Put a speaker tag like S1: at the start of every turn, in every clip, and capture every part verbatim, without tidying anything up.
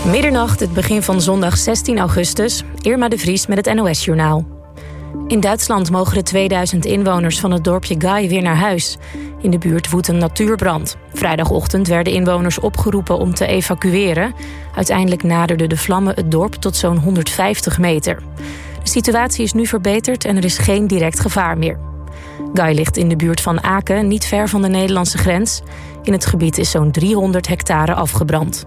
S1: Middernacht, het begin van zondag zestien augustus. Irma de Vries met het N O S-journaal. In Duitsland mogen de tweeduizend inwoners van het dorpje Gai weer naar huis. In de buurt woedt een natuurbrand. Vrijdagochtend werden inwoners opgeroepen om te evacueren. Uiteindelijk naderden de vlammen het dorp tot zo'n honderdvijftig meter. De situatie is nu verbeterd en er is geen direct gevaar meer. Gai ligt in de buurt van Aken, niet ver van de Nederlandse grens. In het gebied is zo'n driehonderd hectare afgebrand.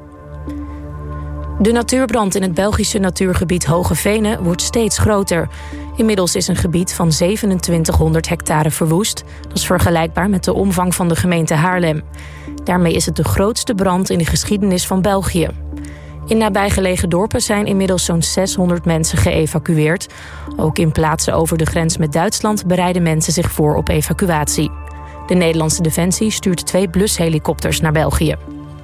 S1: De natuurbrand in het Belgische natuurgebied Hoge Venen wordt steeds groter. Inmiddels is een gebied van zevenentwintighonderd hectare verwoest. Dat is vergelijkbaar met de omvang van de gemeente Haarlem. Daarmee is het de grootste brand in de geschiedenis van België. In nabijgelegen dorpen zijn inmiddels zo'n zeshonderd mensen geëvacueerd. Ook in plaatsen over de grens met Duitsland bereiden mensen zich voor op evacuatie. De Nederlandse Defensie stuurt twee blushelikopters naar België.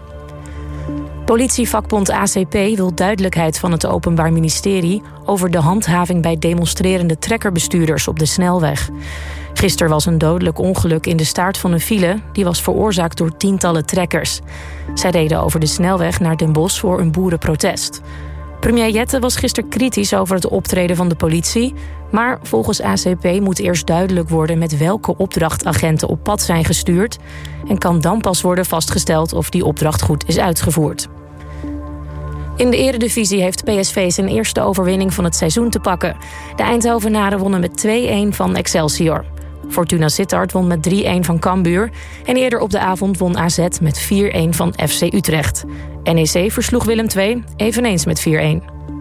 S1: Politievakbond A C P wil duidelijkheid van het Openbaar Ministerie over de handhaving bij demonstrerende trekkerbestuurders op de snelweg. Gisteren was een dodelijk ongeluk in de staart van een file. Die was veroorzaakt door tientallen trekkers. Zij reden over de snelweg naar Den Bosch voor een boerenprotest. Premier Jette was gisteren kritisch over het optreden van de politie. Maar volgens A C P moet eerst duidelijk worden met welke opdracht agenten op pad zijn gestuurd. En kan dan pas worden vastgesteld of die opdracht goed is uitgevoerd. In de Eredivisie heeft P S V zijn eerste overwinning van het seizoen te pakken. De Eindhovenaren wonnen met twee-een van Excelsior. Fortuna Sittard won met drie-een van Cambuur. En eerder op de avond won A Z met vier-een van F C Utrecht. N E C versloeg Willem twee, eveneens met vier-een.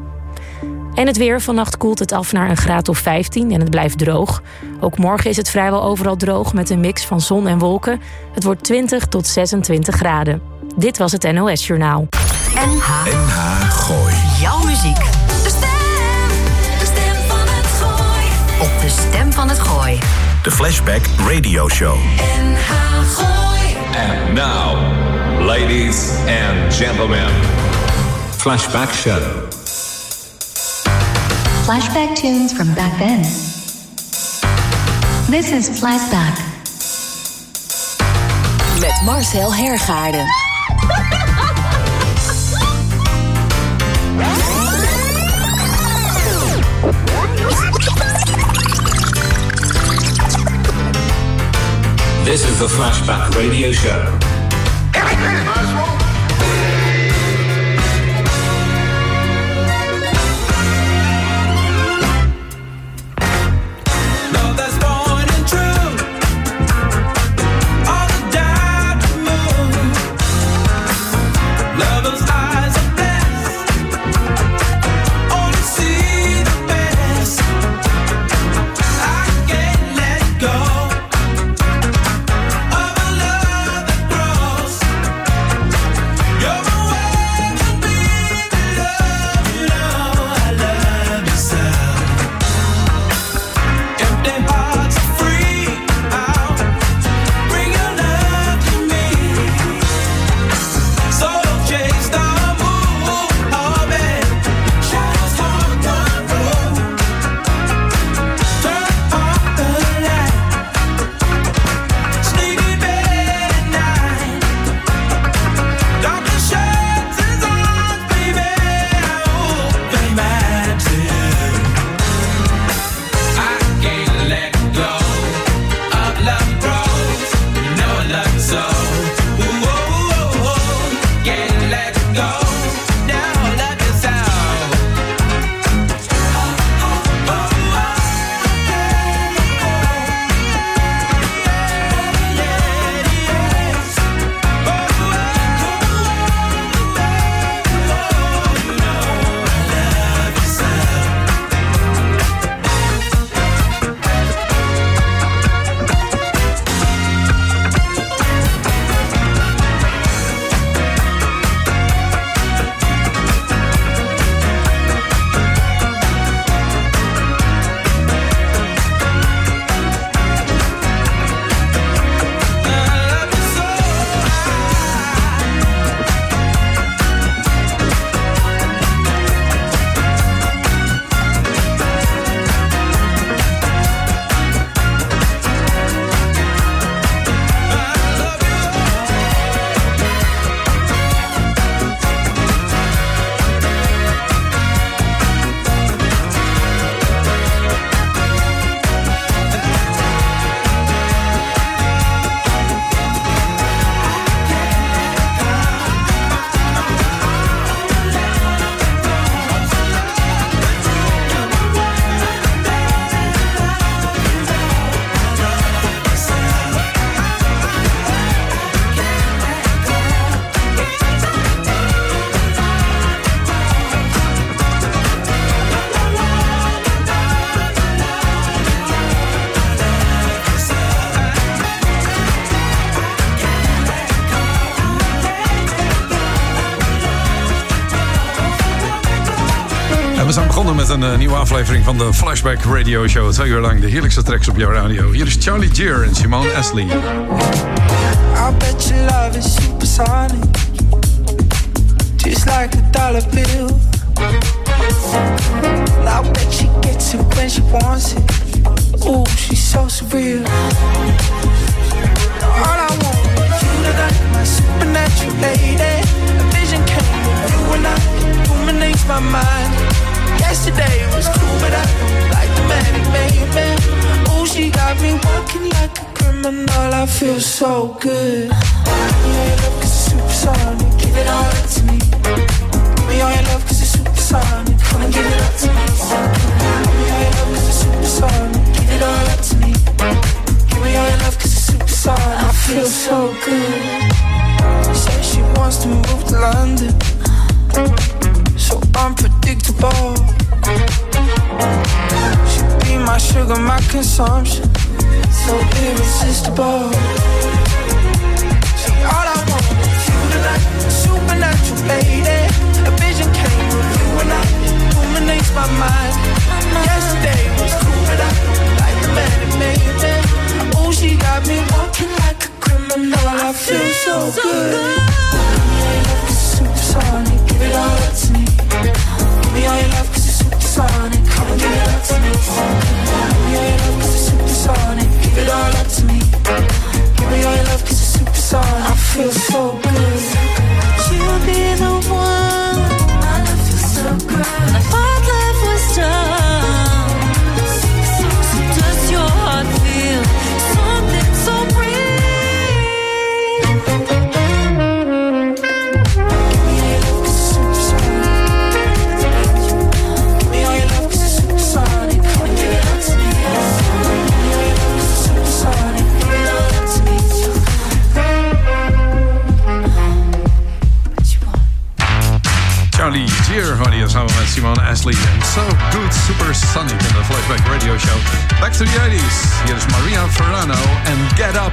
S1: En het weer. Vannacht koelt het af naar een graad of vijftien en het blijft droog. Ook morgen is het vrijwel overal droog met een mix van zon en wolken. Het wordt twintig tot zesentwintig graden. Dit was het N O S-journaal.
S2: N H.
S3: N H Gooi.
S2: Jouw muziek. De stem. De stem van het Gooi. Op de stem van het Gooi.
S3: De Flashback Radio Show.
S2: N H Gooi.
S4: And now, ladies and gentlemen. Flashback Show.
S5: Flashback tunes from back then. This is Flashback.
S2: Met Marcel Hergaarden.
S4: This is the Flashback Radio Show.
S6: We zijn begonnen met een uh, nieuwe aflevering van de Flashback Radio Show. Twee uur lang de heerlijkste tracks op jouw radio. Hier is Charlie Gear en Simone Ashley.
S7: I bet your love is supersonic, just like a dollar bill. I bet she gets it when she wants it. Ooh, she's so surreal. All I want is you tonight, my supernatural lady. A vision came with you and I, illuminates my mind. Yesterday was cool, but I don't like the man it made me. Ooh, she got me walking like a criminal. I feel so good. Give me all your love 'cause it's supersonic. Give it all up to me. Give me all your love 'cause it's supersonic. Come and give it up to me. Give me all your love 'cause it's supersonic. Give it all up to me. Give me all your love 'cause it's supersonic. I feel so good. Says she wants to move to London, so unpredictable. She be my sugar, my consumption, so irresistible. See, all I want is you tonight, supernatural lady. A vision came with you and I, illuminates my mind. Yesterday was cool, but I like the man it made me. Oh, she got me walking like a criminal. I feel so good. Give me all your love 'cause it's supersonic. Give it all up to me. Give me all your love 'cause it's supersonic. Come and give it up to me. Give me all your love 'cause it's supersonic. Give it all up to me. Give me all your love 'cause it's supersonic. I feel so good. You'll be the one. My love feels so good. I thought love was done. So does your heart feel something so real?
S6: Charlie Gear hoorde je samen met Simone Ashley en So Good Supersonic in de Flashback Radio Show. Back to the eighties. Hier is Maria Ferrano en Get Up.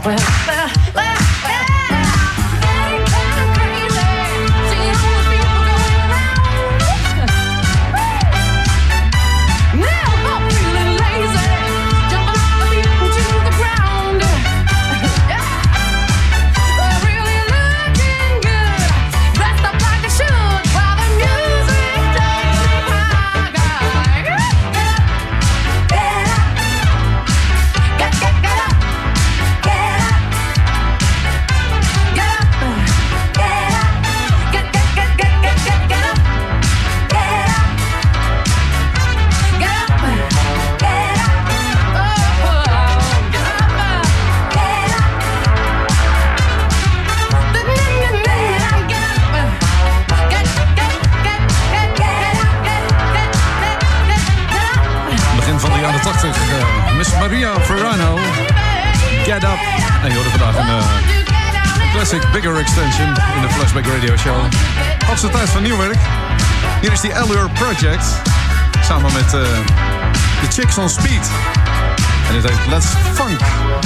S2: well, well, well, well. Getting kind of crazy. Seeing all the people going around. Now I'm feeling lazy. Jumping all the people to the ground. Yeah. They're really looking good. Dressed up like they should while the music takes me high. Get up. Get, get, get up. Get up. Get up. Get up. Get, get, get, get, get, get, get up. Get up. Get up. Get up. Oh, get up. Get up. Get, get, get, get, get, get, get up. Get, get, get, get, get up.
S6: Begin van de jaren tachtig. Uh, Miss Maria Ferrano. Get Up. En je hoorde vandaag een uh, classic Bigger Extension in de Flashback Radio Show. Hoogste tijd van nieuw werk. Hier is die Allure Project. Samen met uh, de Chicks on Speed. En dit heet Let's Funk.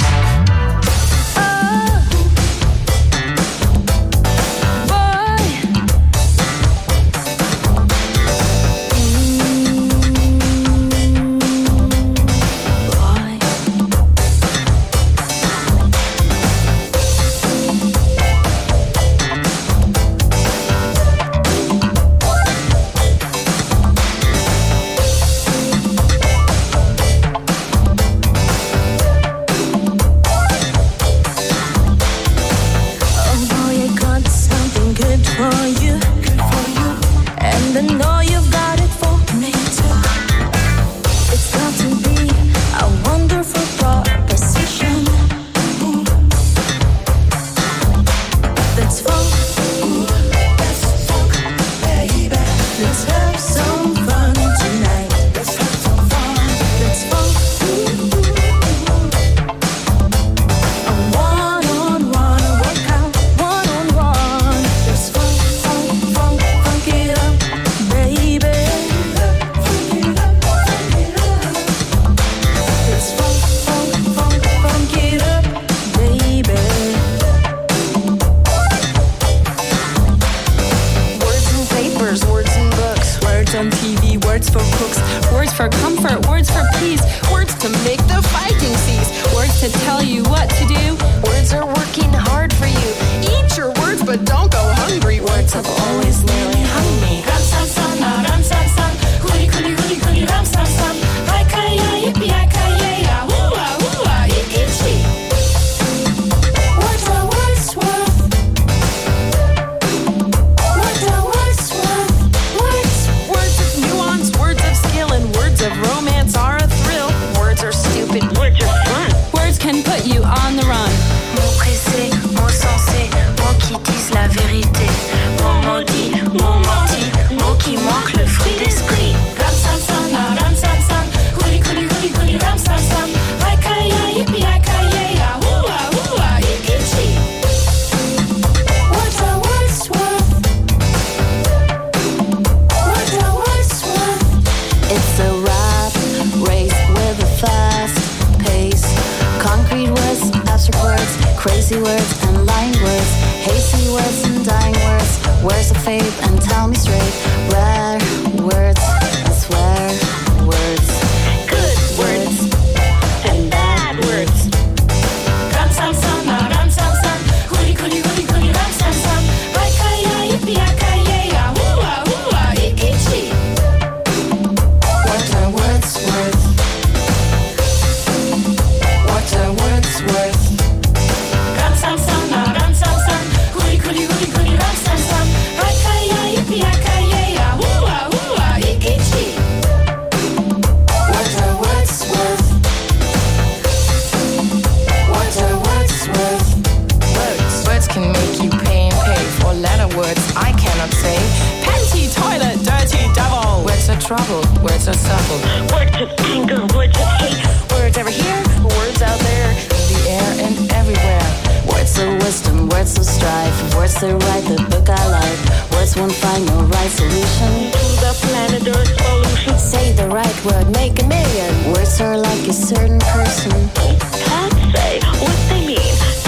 S8: trouble, words are subtle. Words of anger, words of hate. Words over here, words out there, in the air and everywhere. Words of wisdom, words of strife. Words that write the book I like. Words won't find no right solution to the planet Earth's pollution. Say the right word, make a million. Words are like a certain person. Can't say what they mean.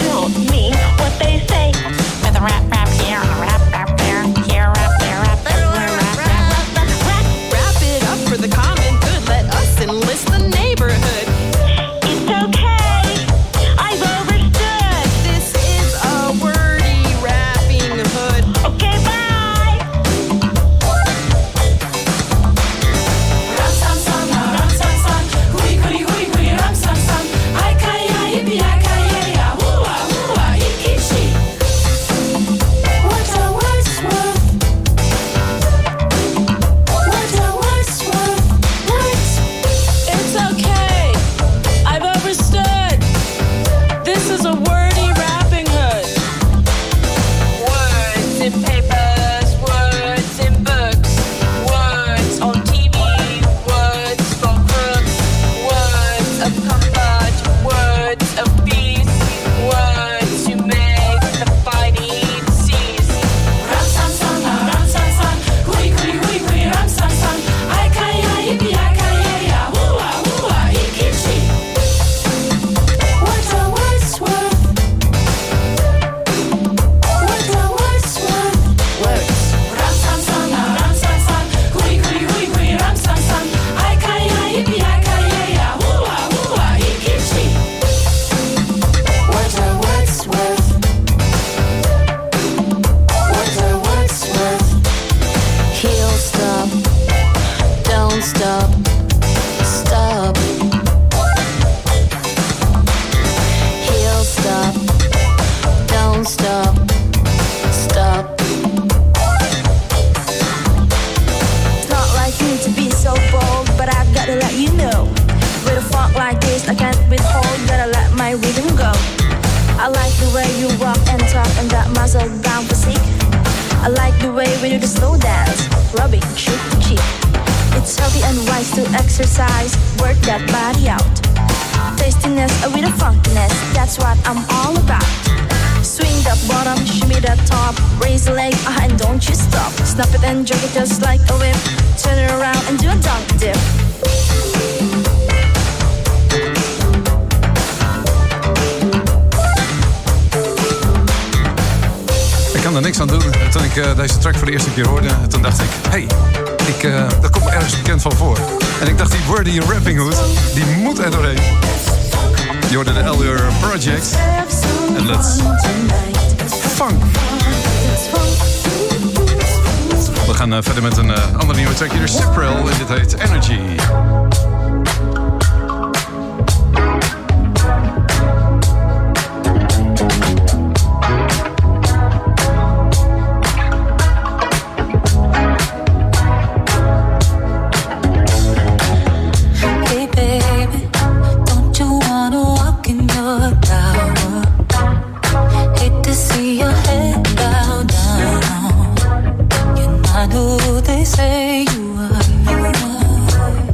S9: I like the way you walk and talk and that muscle bound physique. I like the way we do the slow dance, rubbing cheek to cheek. It's healthy and wise to exercise, work that body out. Tastiness with a funkiness, that's what I'm all about. Swing that bottom, shimmy that top, raise the leg, uh, and don't you stop. Snap it and jerk it just like a whip. Turn it around and do a dunk dip.
S6: Ik kan er niks aan doen. Toen ik uh, deze track voor de eerste keer hoorde, toen dacht ik, hey, ik, uh, dat komt me ergens bekend van voor. En ik dacht, die Wordy Rapping Hood, die moet er doorheen. Je hoorde de Elder Project. En let's funk. We gaan uh, verder met een uh, andere nieuwe track. Hier is Cyprel en dit heet Energy.
S10: Say you are, you are.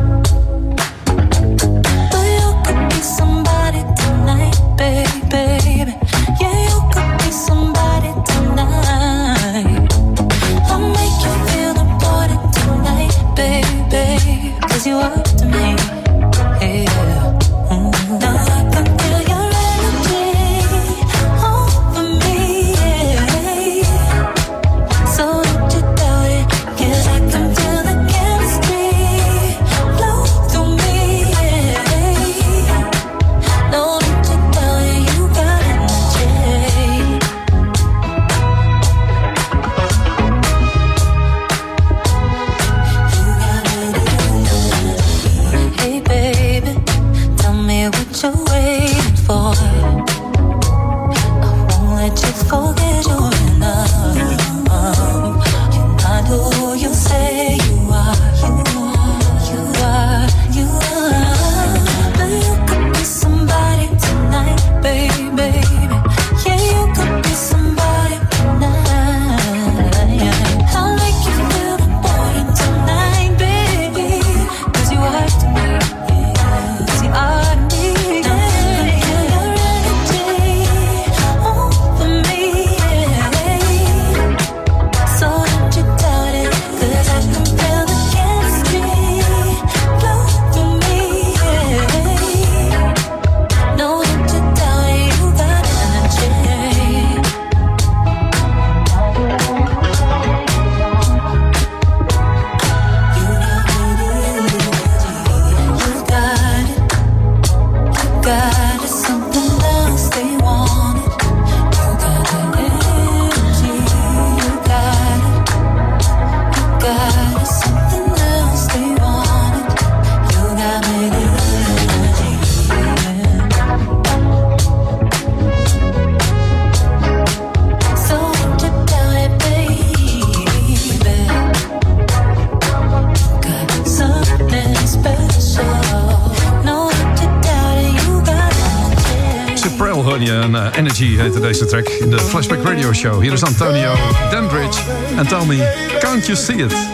S6: En uh, Energy heette deze track in de Flashback Radio Show. Hier is Antonio Dandridge en Tell Me, Can't You See It?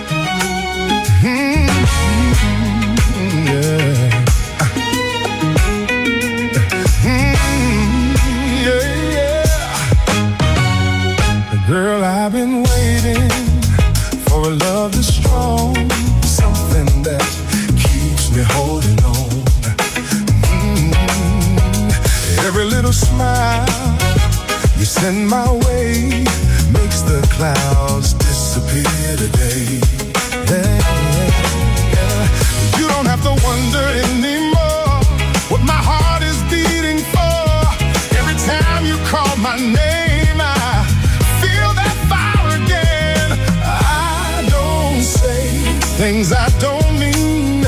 S11: Mm-hmm. Yeah. Mm-hmm. Yeah, yeah. Girl, I've been waiting for a love that's strong, something that keeps me holding on. Every little smile you send my way makes the clouds disappear today. Yeah, yeah, yeah. You don't have to wonder anymore what my heart is beating for. Every time you call my name, I feel that fire again. I don't say things I don't mean.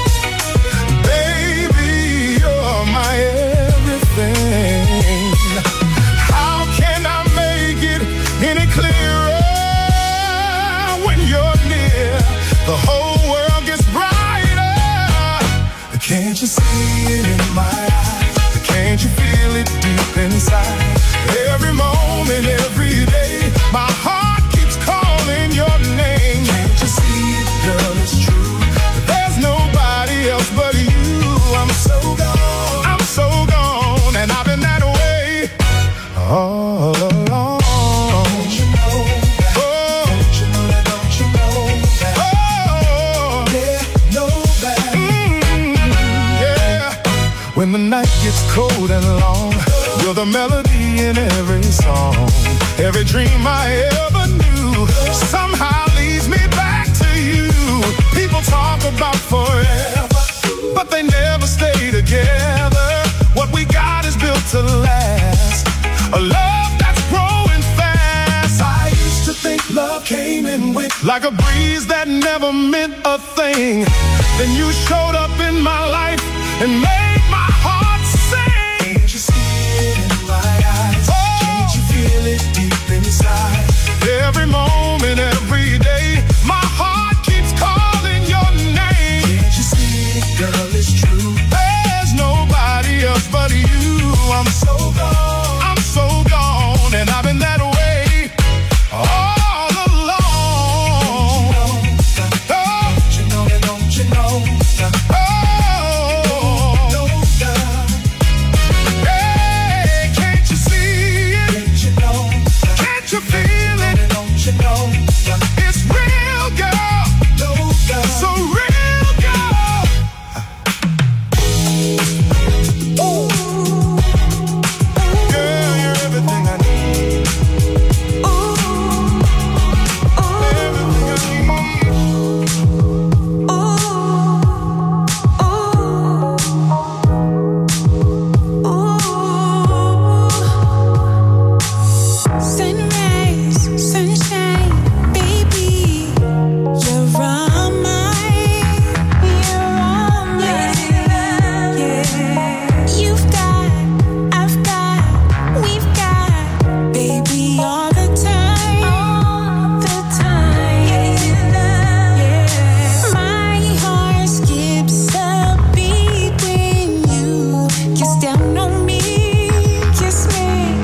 S11: Baby, you're my everything. How can I make it any clearer when you're near? The whole world gets brighter. Can't you see it in my eyes? Can't you feel it deep inside? Every moment, every day, my heart keeps calling your name. Can't you see it, girl, it's true. There's nobody else but you. I'm so gone, I'm so gone, and I've been that way all along. Don't you know that? Oh. Don't you know that? Don't you know that? Oh. Yeah, know that. Mm, yeah. When the night gets cold and long, you're the melody in every song. Every dream I ever knew somehow leads me back to you. People talk about forever, but they never stay together. What we got is built to last, a love that's growing fast. I used to think love came and went like a breeze that never meant a thing. Then you showed up in my life and made my heart sing. Can't you see it in my eyes? Oh. Can't you feel it deep inside? Every moment, every day, my heart keeps calling your name. Can't you see it, girl, it's true. There's nobody else but you. I'm so gone, I'm so gone, and I've been that way all along. Don't you know that? Don't you know that? Oh, no, God. Hey, can't you see it? Can't you know? Can't you feel it? Don't you know? It's real, girl. No, God. So real, girl. Ooh. Girl, you're everything I need. Ooh. Everything I need.
S10: Sunrise, sunshine, baby, you're all mine. You're all mine. Yeah. You've got, I've got, we've got, baby, all the time, all the time. Yeah. My heart skips a beat when you kiss down on me, kiss me.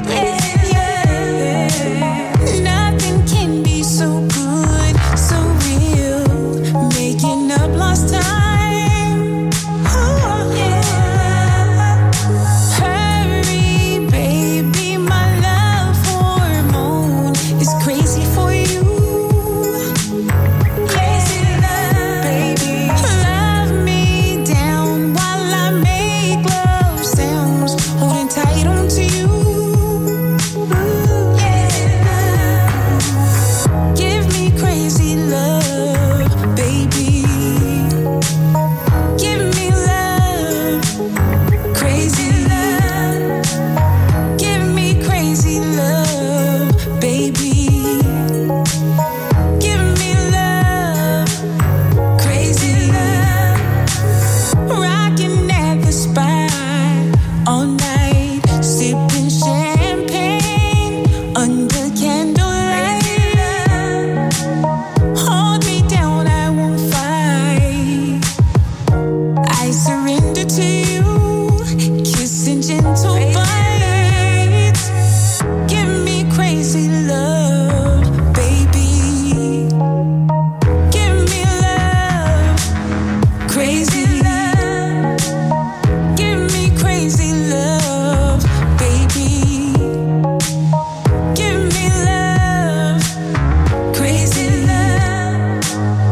S10: Yeah. Nothing can be so good, so real, making up lost time. Oh, yeah. Hurry, baby, my love hormone is crazy for you. Crazy love, baby. Love me down while I make love sounds, holding tight onto you. Give me crazy love, baby. Give me love, crazy love. Give me crazy love, baby. Give me love, crazy love. Rocking at the spot all night, sipping champagne under candlelight. Hold me down, I won't fight. I surrender to you, kissing gentle bites. Give me crazy love, baby. Give me love, crazy love. Give me crazy love, baby. Give me love, crazy love.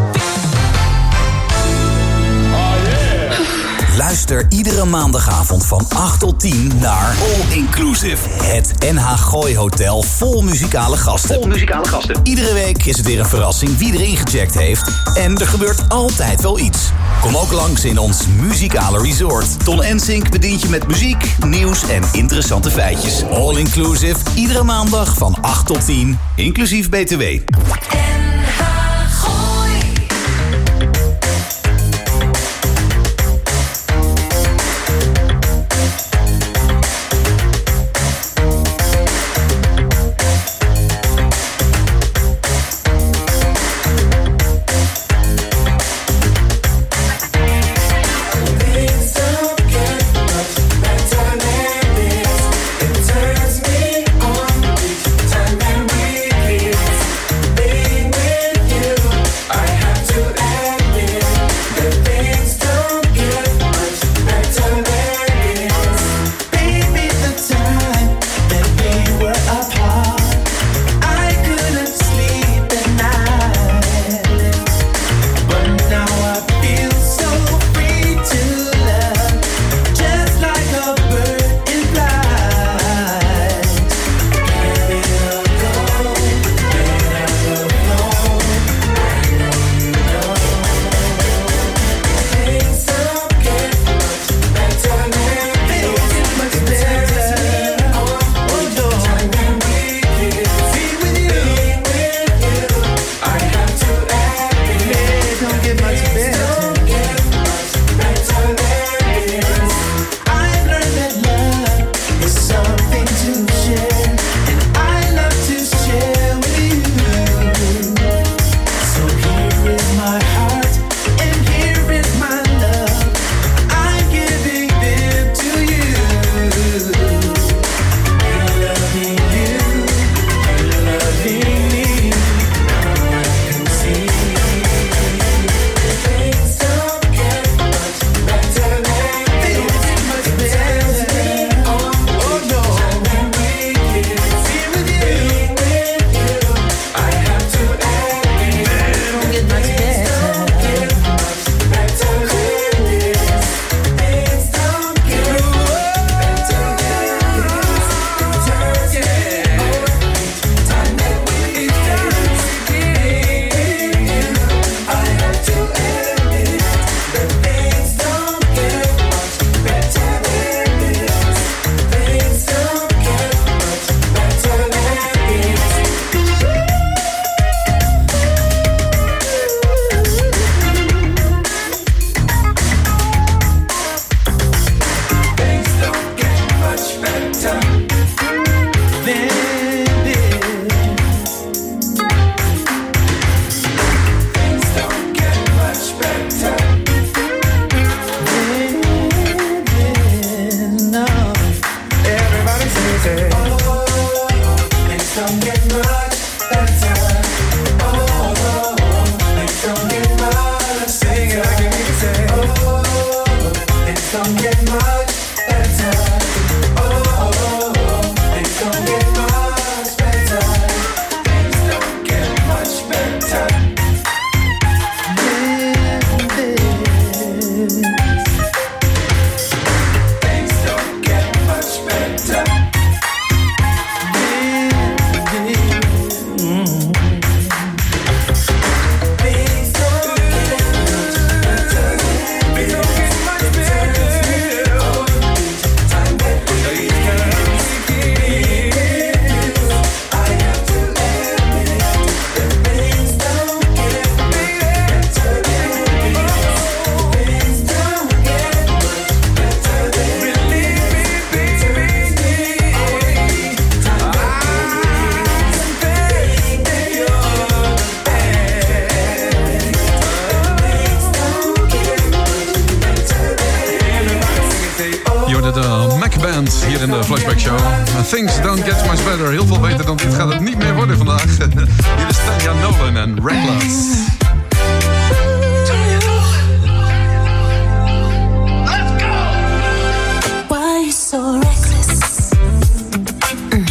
S12: Luister iedere maandagavond van acht tot tien naar All Inclusive. Het N H Gooi Hotel vol muzikale gasten. Vol muzikale gasten. Iedere week is het weer een verrassing wie erin gecheckt heeft. En er gebeurt altijd wel iets. Kom ook langs in ons muzikale resort. Ton Ensink bedient je met muziek, nieuws en interessante feitjes. All Inclusive, iedere maandag van acht tot tien, inclusief B T W.
S11: Things don't get much better
S7: don't get much better. Oh, oh, oh, oh. Things don't get much better. Things don't get much better. Things don't get much better.
S6: Hier in de Flashback Show. Things don't get much better. Heel veel beter dan dit gaat het niet meer worden vandaag. Hier is Tanya Nolan en Reckless.
S10: Why you so reckless? Mm.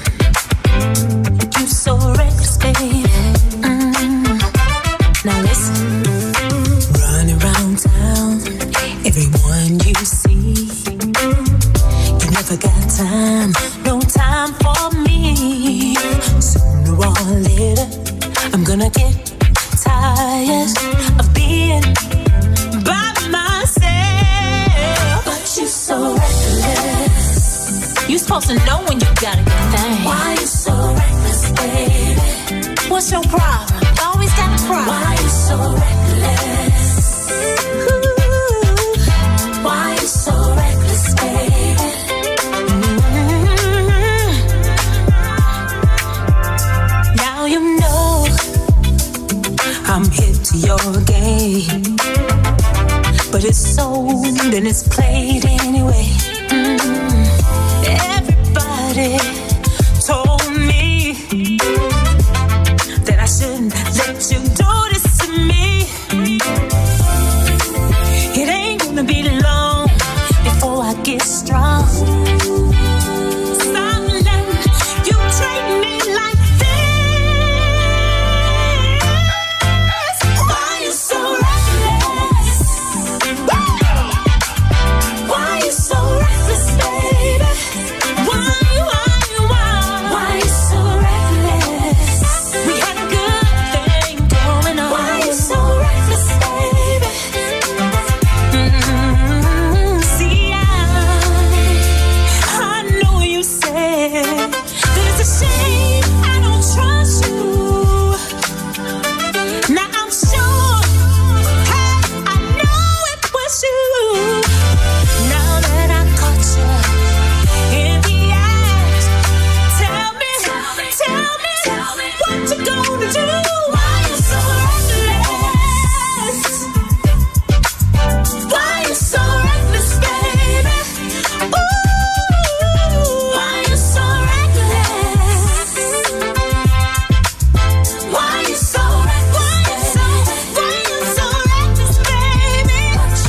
S10: You so reckless, baby. Mm. Now listen. Running around town, everyone you see. You never got time, no time for me. Sooner or later, I'm gonna get tired of being by myself. But you so reckless. You supposed to know when you got a good thing. Why you so reckless, baby? What's your problem? You always got a problem. Why you so reckless? Ooh, why you so reckless, baby? Mm-hmm. Now you know I'm hip to your game, but it's sold and it's played anyway. Mm. Everybody told me that I shouldn't let you do this to me. It ain't gonna be long before I get strong. Stop letting you treat me like this. Why you so reckless? Why you so reckless, baby? Why, why, why? Why you so reckless? We had a good thing going on. Why you so reckless, baby? Mm-hmm. See, I, I know you said that it's a shame I don't trust you. Now I'm sure, hey, I know it was you. Now that I caught you in the act, tell me, tell me, what you gonna do? Why you so reckless? Why you so reckless, baby? Ooh, why you so reckless? Why you so reckless? Why you so reckless, baby?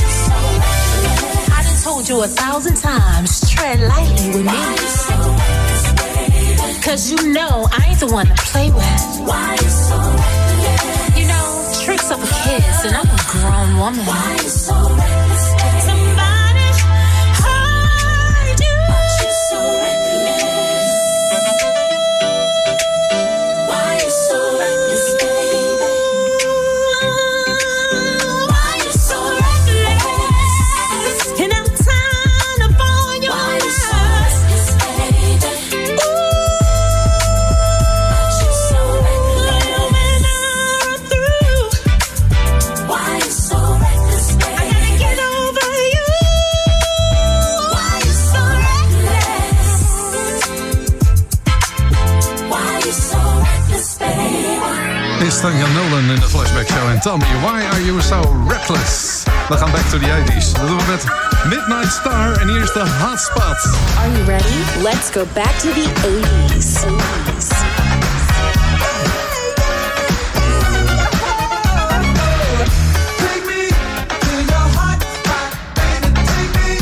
S10: I done told you a thousand times, tread lightly with me. Why you so reckless, baby? Cause you know I ain't the one to play with. Why you so reckless? You know, tricks of a kids, and I'm a grown woman. Why you so reckless, baby? Somebody heard you. Why you so reckless? Why you so reckless, baby? Why you so reckless? And I'm tired of all your Why you so reckless, baby? Ooh, why you so reckless? When I'm through, why you so reckless, baby? I gotta get over you. Why you so reckless? Why you so reckless, baby?
S6: Is Tanya Nolan in de Flashback Show. En tell me, why are you so reckless? We gaan back to the eighties. Dat doen we met Midnight Star. En hier is de Hotspot.
S13: Are you ready? Let's go back to the eighties. eighties.
S7: Take me to your hot spot, baby. Take me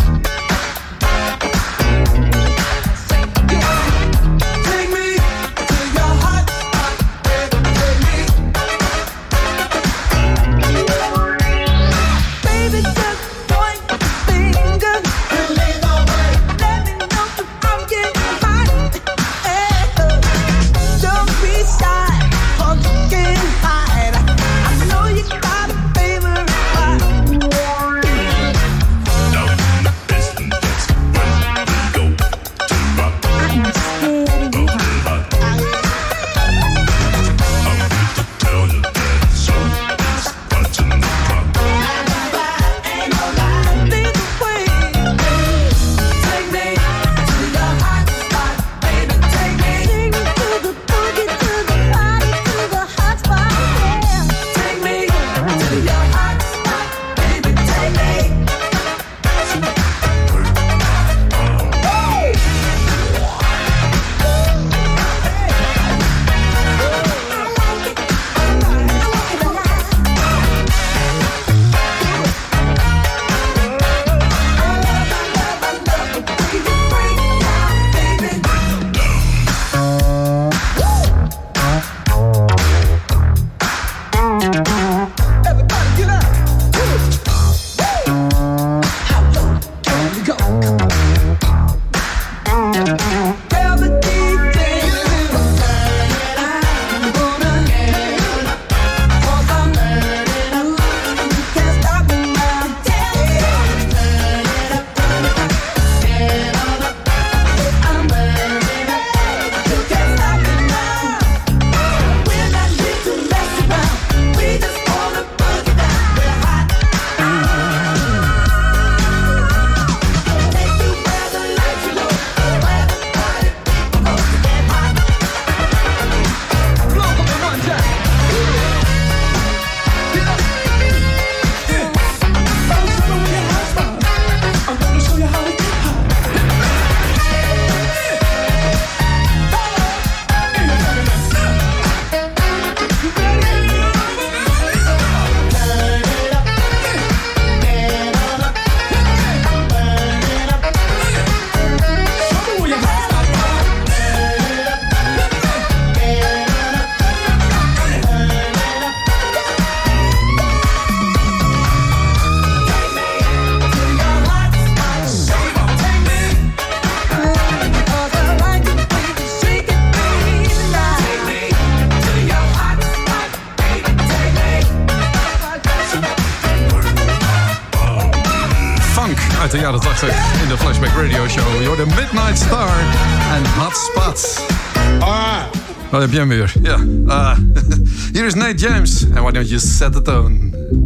S6: de jaren tachtig in de Flashback Radio Show. You're the Midnight Star en Hot Spots. Ah. Wat heb jij hem weer? Ja. Ah. Hier is Nate James. And why don't you set the tone?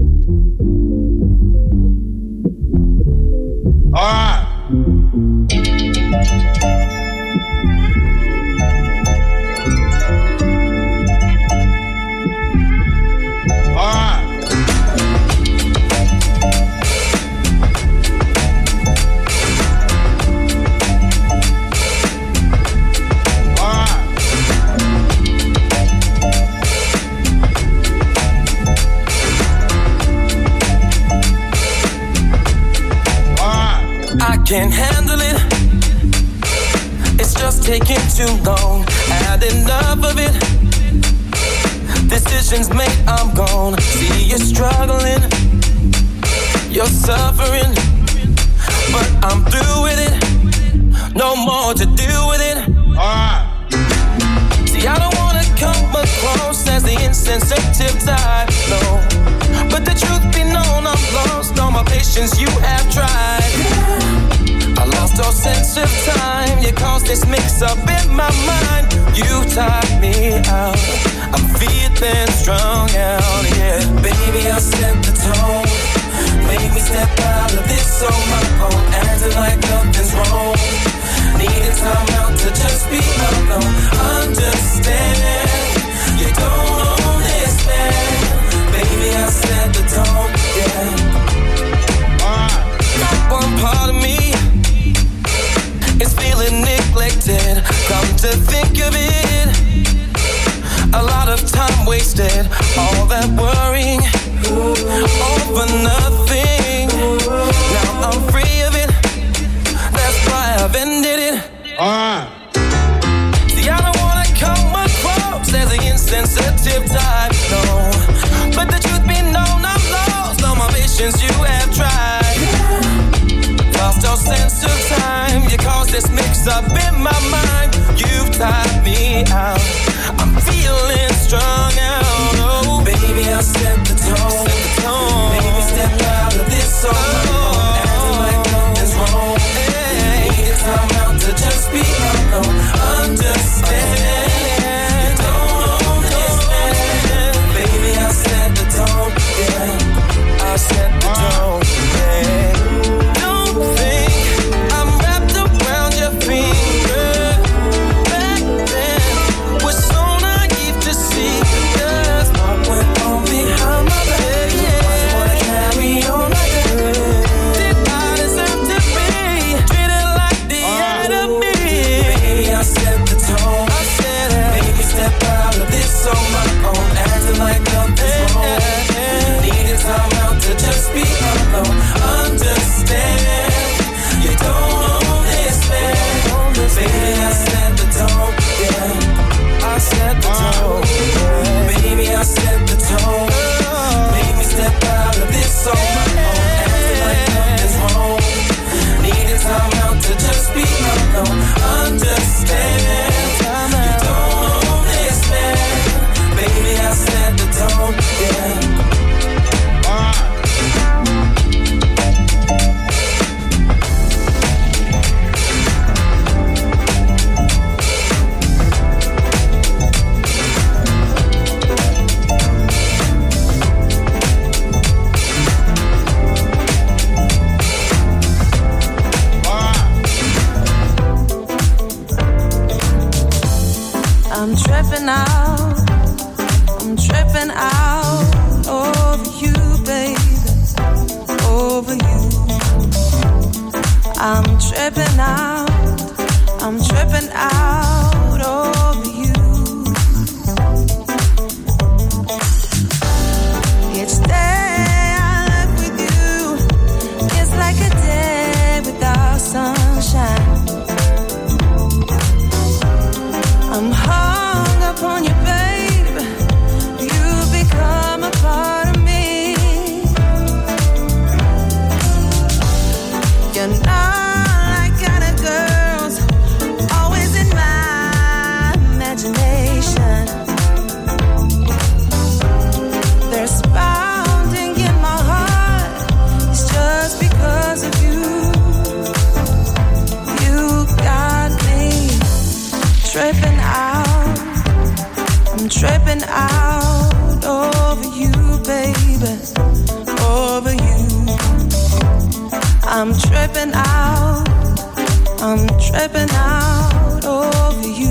S14: Ah.
S7: Can't handle it. It's just taking too long. Had enough of it. Decisions made, I'm gone. See you struggling. You're suffering. But I'm through with it. No more to do with it. Alright. See, I don't wanna come across as the insensitive type, no. But the truth be known, I'm lost. All my patience you have tried. I lost all sense of time. You caused this mix-up in my mind. You tied me out. I'm feeling strung out, yeah. Baby, I'll set the tone. Make me step out of this on my own. Acting like nothing's wrong. Needing time out to just be alone. Understand, you don't own this man. Baby, I'll set the tone, yeah. Not one part of me is feeling neglected. Come to think of it, a lot of time wasted. All that worrying, all for nothing. Now I'm free of it. That's why I've ended it. Alright. See, I don't wanna come across as an insensitive type, no. But the truth be known, I'm lost. All my visions you have tried. Lost all sense of time. You caused this mix-up in my mind. You've tied me out. I'm feeling strung out. Oh, baby, I'll set the tone. Set the tone. Baby, step out of this on my own. Acting like nothing's wrong. Hey. Need time out to just be alone. Understand. You don't own this man. Baby, I'll set the tone. Yeah, I'll set the tone. Yeah.
S15: There's pounding in my heart. It's just because of you.
S7: out. I'm tripping out over you.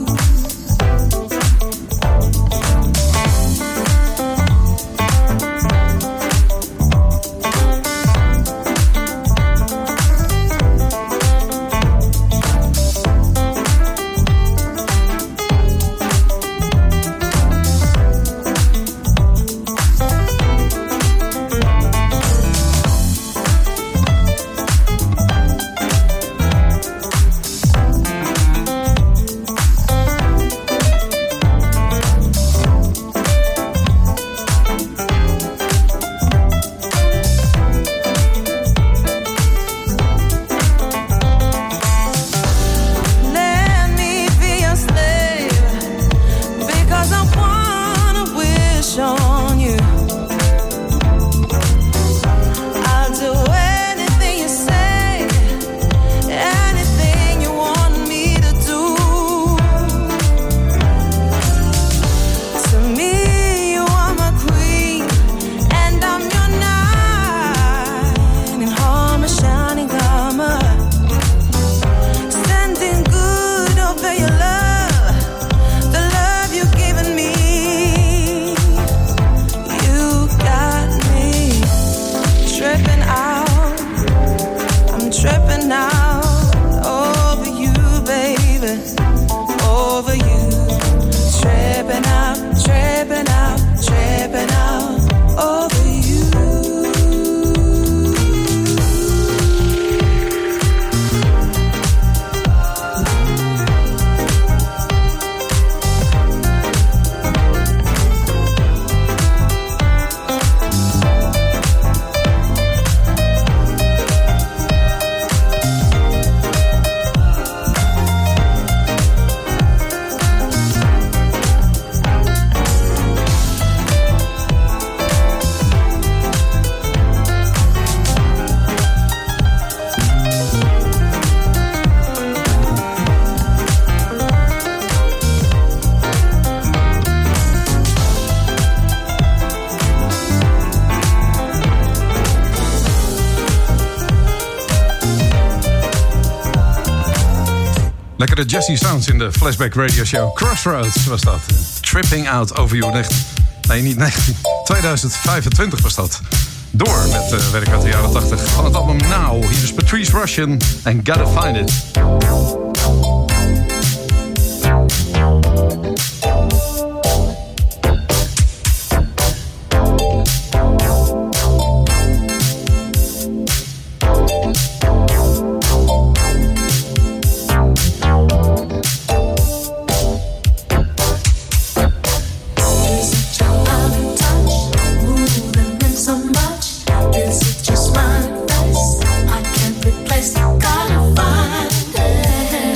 S6: Lekkere jazzy sounds in de Flashback Radio Show. Crossroads was dat. Tripping Out Over You. Nee, niet negentien. tweeduizend vijfentwintig was dat. Door met uh, werk uit de jaren tachtig. Van het album Now. Hier is Patrice Rushen en Gotta Find It.
S10: Just my face, I can't replace. Gotta find it.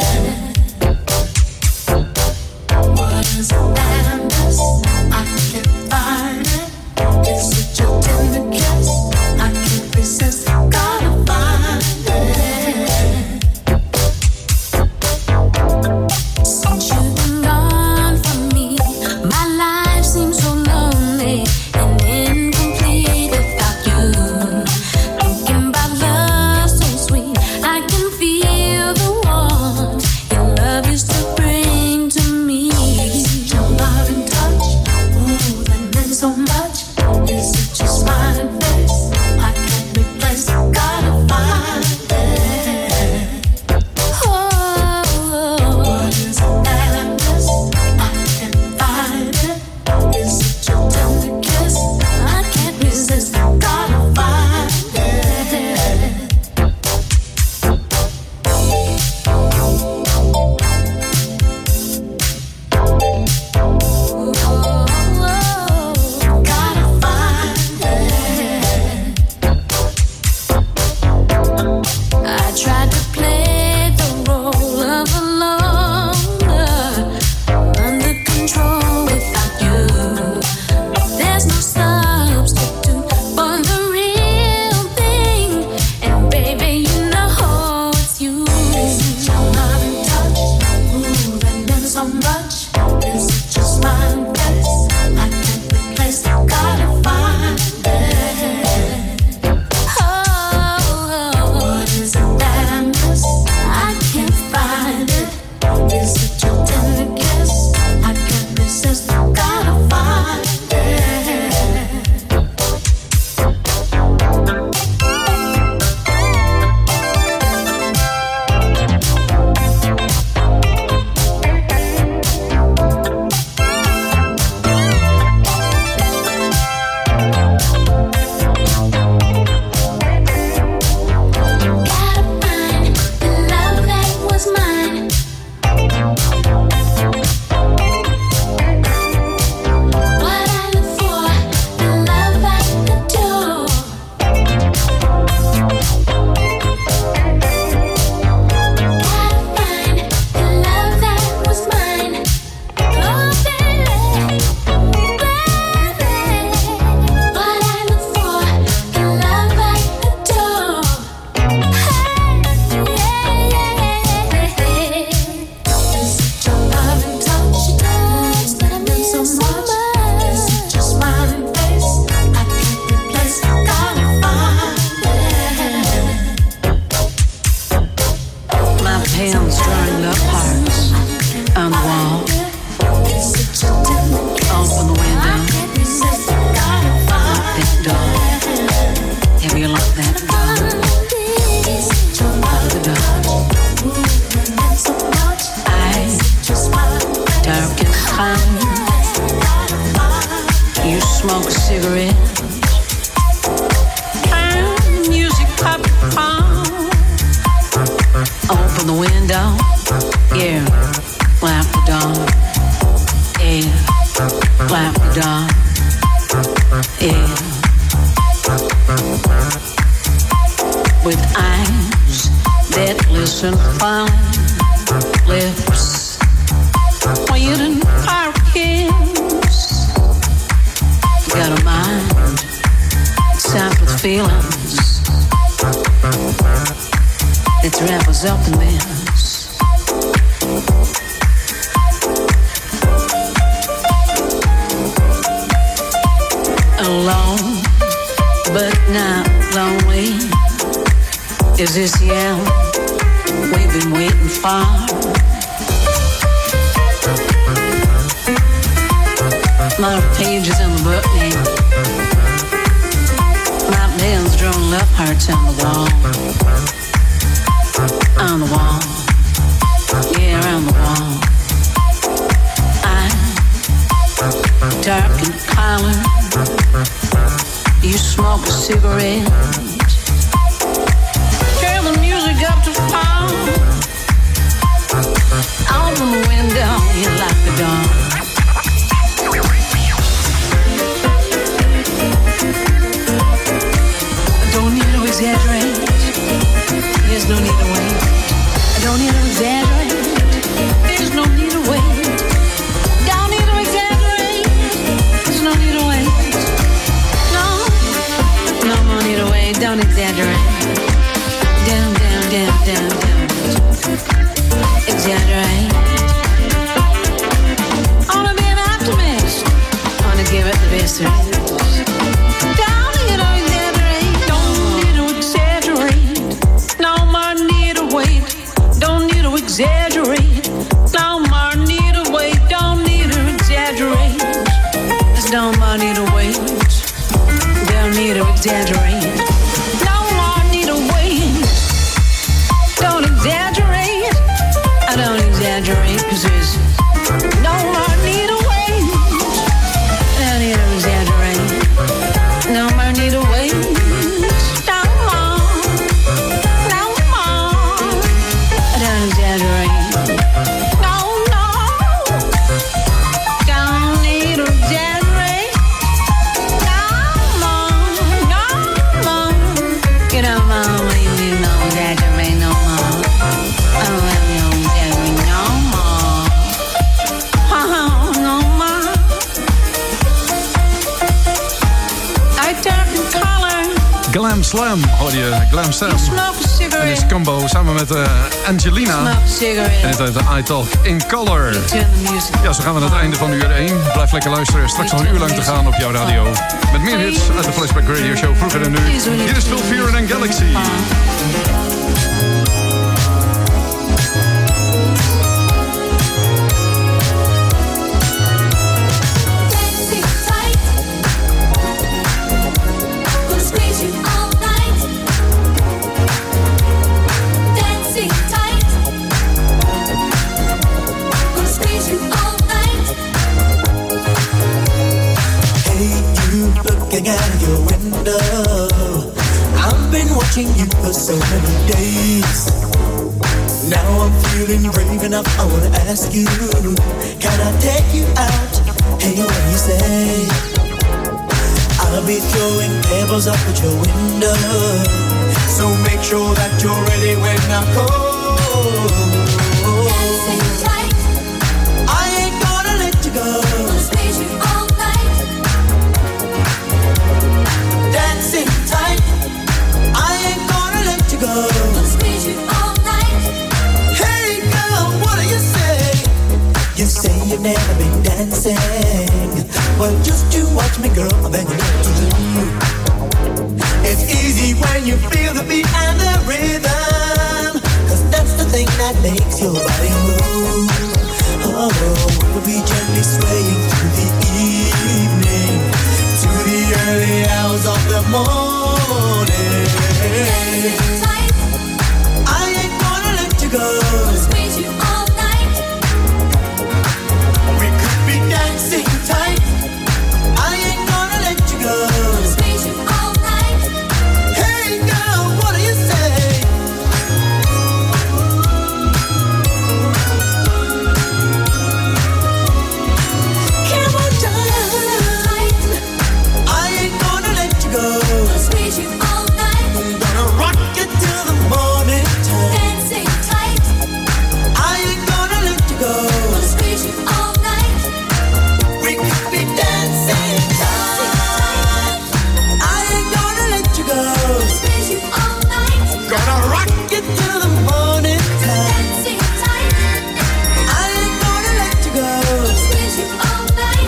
S14: hands drawing love hearts on the wall. Open the window. Lock that door. Have you locked that door? Lock the door. Eyes dark and calm. You smoke a cigarette. Turn music up to palm. Open the window. Yeah, clap the door. Yeah, clap the door. Yeah. With eyes that listen fine, lips waiting for a kiss. You got a mind, soft with feelings. It's wrappers up in this. Alone, but not lonely. Is this the hour we've been waiting for? My pages in the book now. My nails drawn love hearts on the wall. On the wall. Yeah, on the wall. I'm dark in color. You smoke a cigarette. Turn the music up to power. Open the window, you lock the door. Don't need to exaggerate. There's no need to wait. I don't need to exaggerate. There's no need to wait. Don't need to exaggerate. There's no need to wait. No, no more need to wait. Don't exaggerate. Down, down, down, down, down. Exaggerate. Wanna be an optimist. Wanna give it the best there is. Don't need to exaggerate. Don't need to exaggerate. No more need to wait. Don't need to exaggerate. No more need to wait. Don't need to exaggerate. There's no more need to wait. Don't need to exaggerate. No more need to wait. Don't exaggerate. I don't exaggerate because there's no more need to wait. Don't need to exaggerate. No more need to wait. No more. No more. I don't exaggerate. No, no. Don't need to exaggerate. No more. No more. You know, mom, you need no exaggerate no more. I don't have no exaggerate no more. Oh, no more. I dark in color.
S6: Glam Slam hoor je, Glam Slam.
S14: Smoke a
S6: En dit
S14: cigarette.
S6: is combo samen met uh, Angelina.
S14: Smoke a cigarette.
S6: En het heet de iTalk in Color.
S14: Turn the music.
S6: Ja, zo gaan we naar het einde van uur één. Blijf lekker luisteren. Straks nog een uur lang te gaan op jouw radio. Met meer hits uit de Flashback Radio Show. Vroeger en nu. Hier is Phil Fearon en Galaxy.
S10: Dancing tight, gonna squeeze you all night. Dancing tight, gonna squeeze you all night.
S7: Hey, you looking out your window. I've been watching you for so many days. Now I'm feeling brave enough, I wanna ask you, can I take you out? Hey, what do you say? I'll be throwing pebbles up at your window, so make sure that you're ready when I call.
S10: Dancing tight,
S7: I ain't gonna let you go.
S10: gonna squeeze you all night.
S7: Dancing tight, I ain't gonna let you go.
S10: Gonna squeeze you all night.
S7: Hey girl, what do you say? You say you've never been dancing. Well, just you watch me, girl, then you know what to do. It's easy when you feel the beat and the rhythm, 'cause that's the thing that that makes your body move. Oh, we'll be gently swaying through the evening to the early hours of the morning.
S10: Dancing tight,
S7: I ain't gonna let you go.
S10: squeeze you all night.
S7: We could be dancing tight. I ain't gonna let you go.
S10: Squeeze you all night.
S7: Hey girl, what do you say? Come on, darling. I ain't gonna let you go.
S10: Squeeze you all night.
S7: I'm gonna rock you till the morning time.
S10: Dancing tight,
S7: I ain't gonna let you go.
S10: squeeze you all night.
S7: We could be dancing tight. I ain't gonna let you go.
S10: Squeeze you all night.
S7: Gonna rock you till the morning time.
S10: Dancing tight,
S7: I ain't gonna let you go.
S10: squeeze you all night.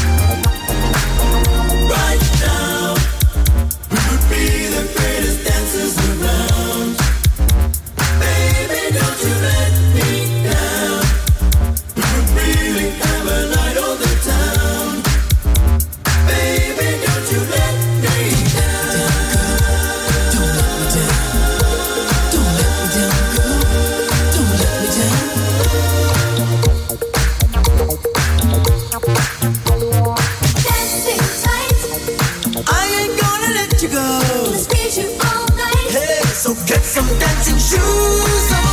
S7: Right now, we could be the greatest dancers around. Baby, don't you let me down. We could really have a night on the town. Baby, don't you let me down. Don't let me down. Don't let me down, girl. Don't let me down.
S10: Dancing tight,
S7: I ain't gonna let you go.
S10: squeeze you all night.
S7: Hey, so get some dancing shoes on.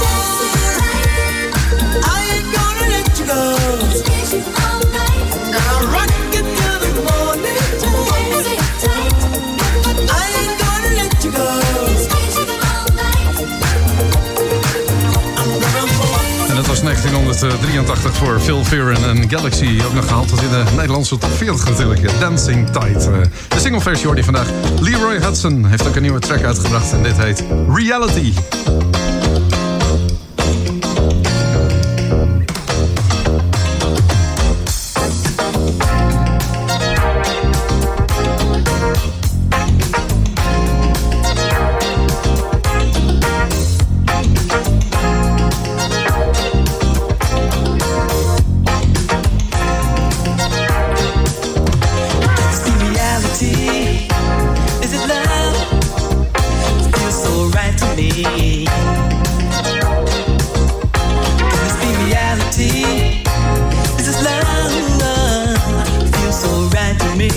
S7: I ain't gonna let you go.
S10: Squeeze you all night.
S7: Gonna rock you till the morning time.
S10: Dancing tight,
S7: I ain't gonna let you go.
S10: squeeze you all night.
S7: I'm gonna hold.
S6: En dat was negentienhonderddrieëntachtig voor Phil Fearon en Galaxy. Ook nog gehaald tot in de Nederlandse top veertig natuurlijk. Dancing Tight. Eh, De singleversie hoorde je vandaag. Leroy Hudson heeft ook een nieuwe track uitgebracht. En dit heet Reality.
S7: Is the reality? Is it love? Feels so right to me. Is the reality? Is it love? Feels so right to me.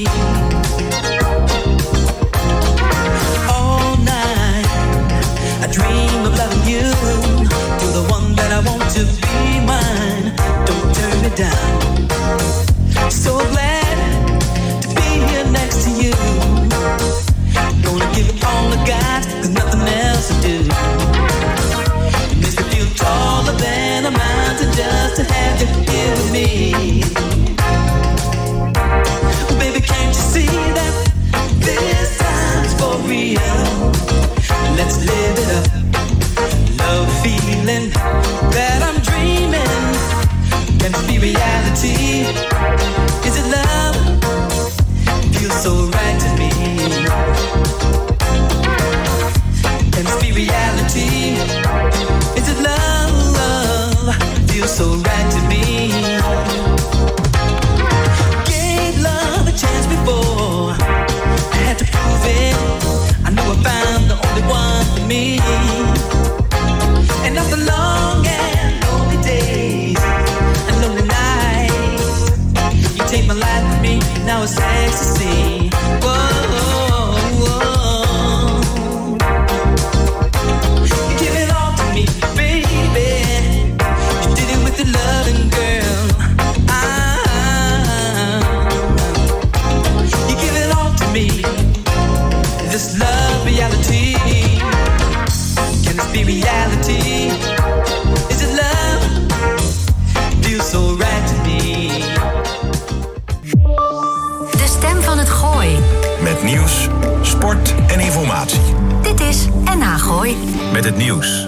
S7: All night I dream of loving you. You're the one that I want to be mine. Don't turn it down. So glad to be here next to you. Gonna give it all I got, cause nothing else to do. It makes me feel taller than a mountain just to have you here with me. Oh, baby, can't you see that this time's for real? Let's live it up. Love feeling that I'm dreaming. Can it be reality? Is it love? Feels so right to me. Can it be reality? Is it love? Feels so right to me. Gave love a chance before. I had to prove it. I knew I found the only one for me. And after long and lonely days and lonely nights, you take my life from me, now it's ecstasy. Whoa, whoa. You give it all to me, baby. You did it with your loving girl. Ah, you give it all to me. This love reality. Can this be reality? Is it love? Feels so right to me.
S5: De stem van het Gooi.
S3: Met nieuws, sport en informatie.
S5: Dit is N H Gooi.
S3: Met het nieuws